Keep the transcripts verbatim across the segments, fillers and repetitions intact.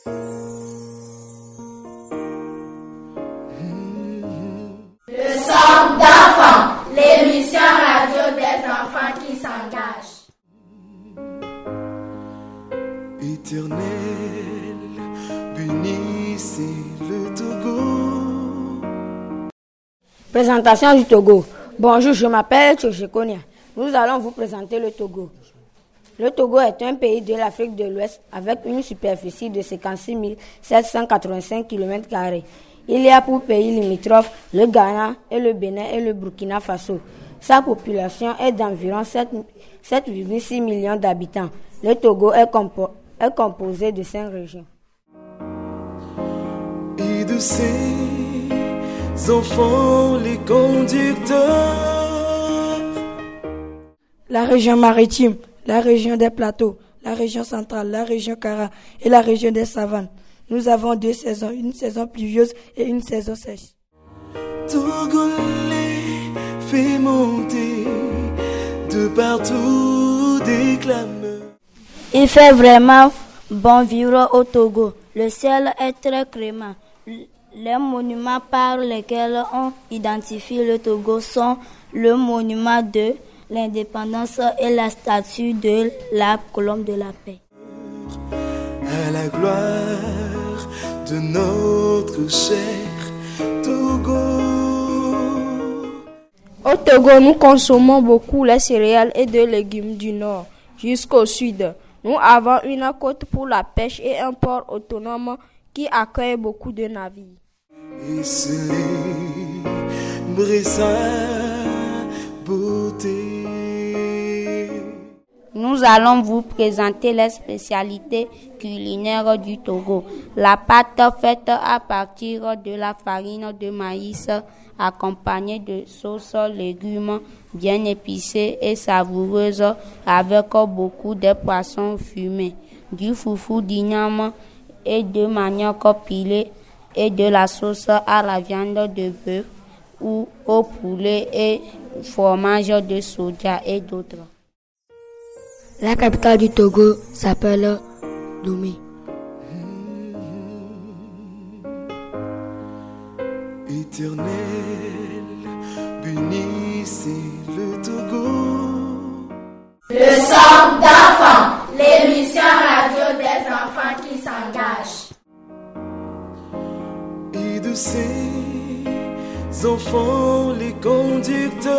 Le Socle d'enfants, l'émission radio des enfants qui s'engagent. Éternel, bénissez le Togo. Présentation du Togo. Bonjour, je m'appelle Tchochekonia. Nous allons vous présenter le Togo. Le Togo est un pays de l'Afrique de l'Ouest avec une superficie de cinquante-six mille sept cent quatre-vingt-cinq kilomètres carrés. Il y a pour pays limitrophes le Ghana et le Bénin et le Burkina Faso. Sa population est d'environ sept virgule six millions d'habitants. Le Togo est, compo- est composé de cinq régions. Et de ses enfants les conducteurs. La région maritime, la région des plateaux, la région centrale, la région Kara et la région des savanes. Nous avons deux saisons, une saison pluvieuse et une saison sèche. Togolais fait monter de partout des clameurs. Il fait vraiment bon vivre au Togo. Le ciel est très clément. Les monuments par lesquels on identifie le Togo sont le monument de l'indépendance et la statue de la colombe de la paix. À la gloire de notre cher Togo. Au Togo, nous consommons beaucoup les céréales et des légumes du nord jusqu'au sud. Nous avons une côte pour la pêche et un port autonome qui accueille beaucoup de navires. Et célébrer sa beauté. Nous allons vous présenter les spécialités culinaires du Togo. La pâte faite à partir de la farine de maïs accompagnée de sauces légumes bien épicées et savoureuses avec beaucoup de poissons fumés, du foufou d'igname et de manioc pilé et de la sauce à la viande de bœuf ou au poulet et fromage de soja et d'autres. La capitale du Togo s'appelle Lomé. Éternel, bénissez le Togo. Le Socle d'enfants, l'émission radio des enfants qui s'engagent. Et de ses enfants les conducteurs.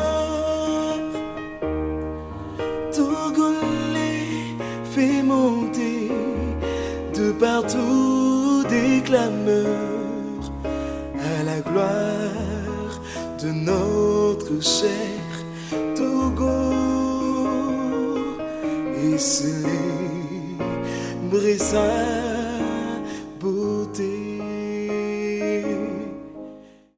Togolais fait monter de partout des clameurs. À la gloire de notre cher Togo. Et célébrer sa beauté.